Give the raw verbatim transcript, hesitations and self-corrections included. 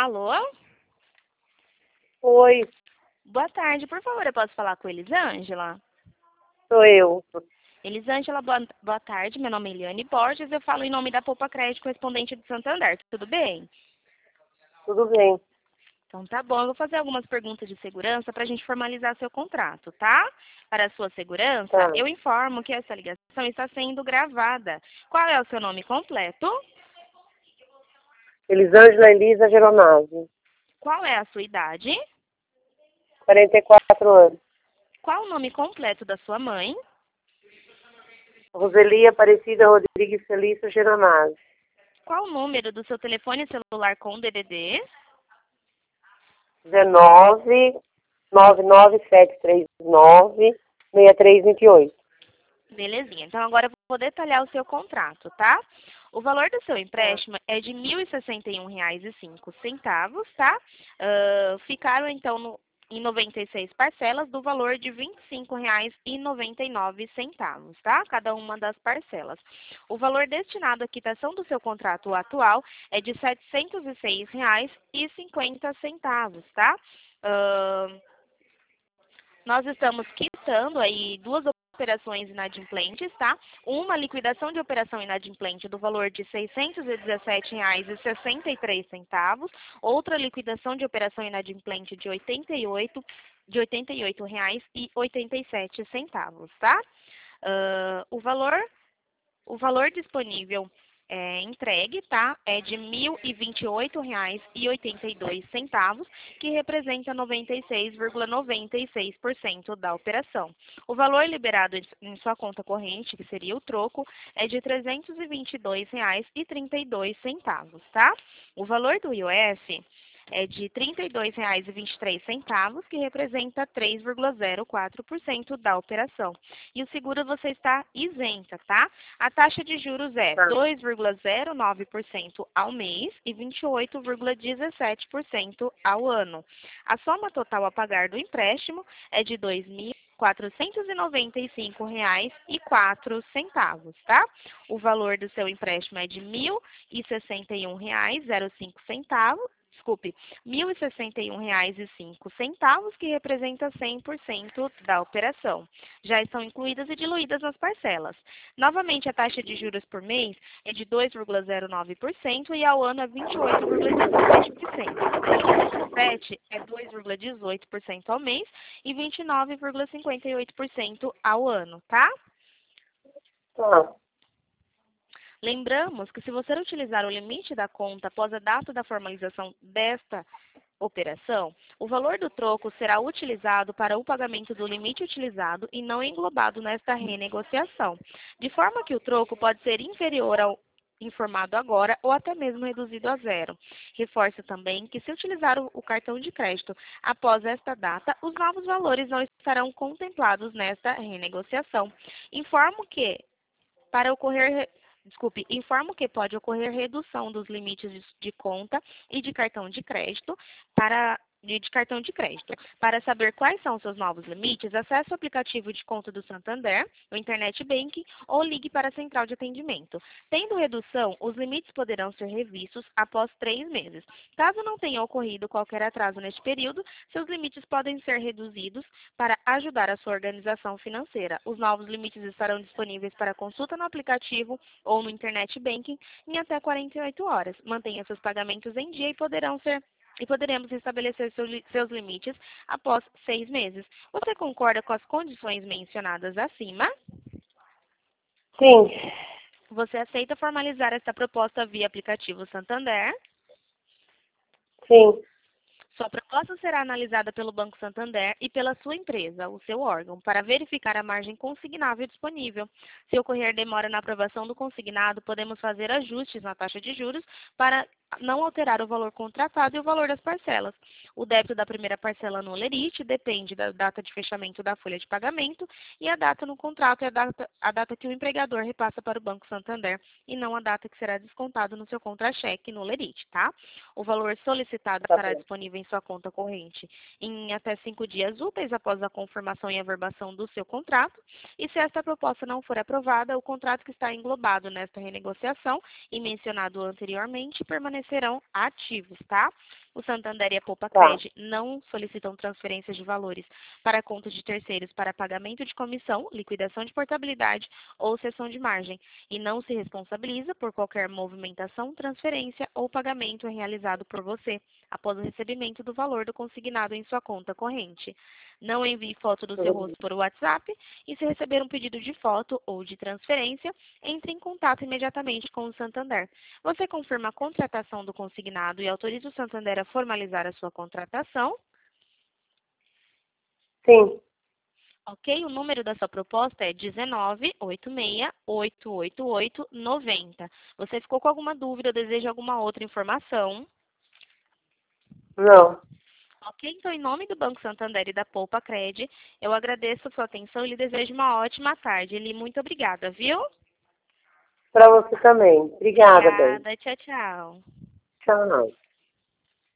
Alô? Oi, Boa tarde, por favor, eu posso falar com Elisângela? sou eu. Elisângela, boa, boa tarde, meu nome é Eliane Borges, eu falo em nome da Poupa Crédito Correspondente de Santander, tudo bem? Tudo bem? Então tá bom, eu vou fazer algumas perguntas de segurança para a gente formalizar seu contrato, tá? Para a sua segurança, Tá. eu informo que essa ligação está sendo gravada. Qual é o seu nome completo? Elisângela Elisa Geronazzi, Qual é a sua idade? quarenta e quatro anos. Qual o nome completo da sua mãe? Roseli Aparecida Rodrigues Felício Geronazzi, Qual o número do seu telefone celular com D D D? dezenove, nove nove sete três nove, seis três dois oito. Belezinha. Então, agora eu vou detalhar o seu contrato, tá? O valor do seu Tá. empréstimo é de mil e sessenta e um reais e cinco centavos, tá? Ah, ficaram, então, no, em noventa e seis parcelas do valor de vinte e cinco reais e noventa e nove centavos, tá? Cada uma das parcelas. O valor destinado à quitação do seu contrato atual é de setecentos e seis reais e cinquenta centavos, tá? Ah, nós estamos quitando aí duas operações inadimplentes, tá? Uma liquidação de operação inadimplente do valor de seiscentos e dezessete reais e sessenta e três centavos, outra liquidação de operação inadimplente de oitenta e oito de oitenta e oito reais e oitenta e sete centavos, tá? Ah, o valor o valor disponível é, entregue, tá? É de mil e vinte e oito reais e oitenta e dois centavos, que representa noventa e seis vírgula noventa e seis por cento da operação. O valor liberado em sua conta corrente, que seria o troco, é de trezentos e vinte e dois reais e trinta e dois centavos, tá? O valor do I O F é de trinta e dois reais e vinte e três centavos, que representa três vírgula zero quatro por cento da operação. E o seguro você está isenta, tá? A taxa de juros é Tá. dois vírgula zero nove por cento ao mês e vinte e oito vírgula dezessete por cento ao ano. A soma total a pagar do empréstimo é de dois mil quatrocentos e noventa e cinco reais e quatro centavos, tá? O valor do seu empréstimo é de mil e sessenta e um reais e zero cinco centavos. Desculpe, mil e sessenta e um reais e cinco centavos, que representa cem por cento da operação. Já estão incluídas e diluídas nas parcelas. Novamente, a taxa de juros por mês é de dois vírgula zero nove por cento e ao ano é vinte e oito vírgula dezessete por cento. O sete é dois vírgula dezoito por cento ao mês e vinte e nove vírgula cinquenta e oito por cento ao ano, tá? Tá. Lembramos que se você utilizar o limite da conta após a data da formalização desta operação, o valor do troco será utilizado para o pagamento do limite utilizado e não englobado nesta renegociação, de forma que o troco pode ser inferior ao informado agora ou até mesmo reduzido a zero. Reforço também que se utilizar o, o cartão de crédito após esta data, os novos valores não estarão contemplados nesta renegociação. Informo que para ocorrer Desculpe, informo que pode ocorrer redução dos limites de, de conta e de cartão de crédito para de, de cartão de crédito. Para saber quais são seus novos limites, acesse o aplicativo de conta do Santander, o Internet Banking ou ligue para a central de atendimento. Tendo redução, os limites poderão ser revistos após três meses. Caso não tenha ocorrido qualquer atraso neste período, seus limites podem ser reduzidos para ajudar a sua organização financeira. Os novos limites estarão disponíveis para consulta no aplicativo ou no Internet Banking em até quarenta e oito horas. Mantenha seus pagamentos em dia e poderão ser e poderemos estabelecer seu, seus limites após seis meses. Você concorda com as condições mencionadas acima? Sim. Você aceita formalizar esta proposta via aplicativo Santander? Sim. Sua proposta será analisada pelo Banco Santander e pela sua empresa, o seu órgão, para verificar a margem consignável disponível. Se ocorrer demora na aprovação do consignado, podemos fazer ajustes na taxa de juros para não alterar o valor contratado e o valor das parcelas. O débito da primeira parcela no Olerite depende da data de fechamento da folha de pagamento e a data no contrato é a data, a data que o empregador repassa para o Banco Santander e não a data que será descontado no seu contra-cheque no Olerite, tá? O valor solicitado Tá estará bom. disponível em sua conta corrente em até cinco dias úteis após a confirmação e averbação do seu contrato. E se esta proposta não for aprovada, o contrato que está englobado nesta renegociação e mencionado anteriormente permanecerão ativos, tá? O Santander e a Poupa Tá. Cred não solicitam transferências de valores para conta de terceiros para pagamento de comissão, liquidação de portabilidade ou cessão de margem e não se responsabiliza por qualquer movimentação, transferência ou pagamento realizado por você após o recebimento do valor do consignado em sua conta corrente. Não envie foto do seu rosto por WhatsApp e, se receber um pedido de foto ou de transferência, entre em contato imediatamente com o Santander. Você confirma a contratação do consignado e autoriza o Santander a formalizar a sua contratação? Sim. Ok? O número da sua proposta é dezenove, oitenta e seis, oitocentos e oitenta e oito, noventa. Você ficou com alguma dúvida ou deseja alguma outra informação? Não. Ok, então, em nome do Banco Santander e da Poupa Cred, eu agradeço a sua atenção e lhe desejo uma ótima tarde. Eli, muito obrigada, viu? Para você também. Obrigada, bem. Obrigada, tchau, tchau. Tchau.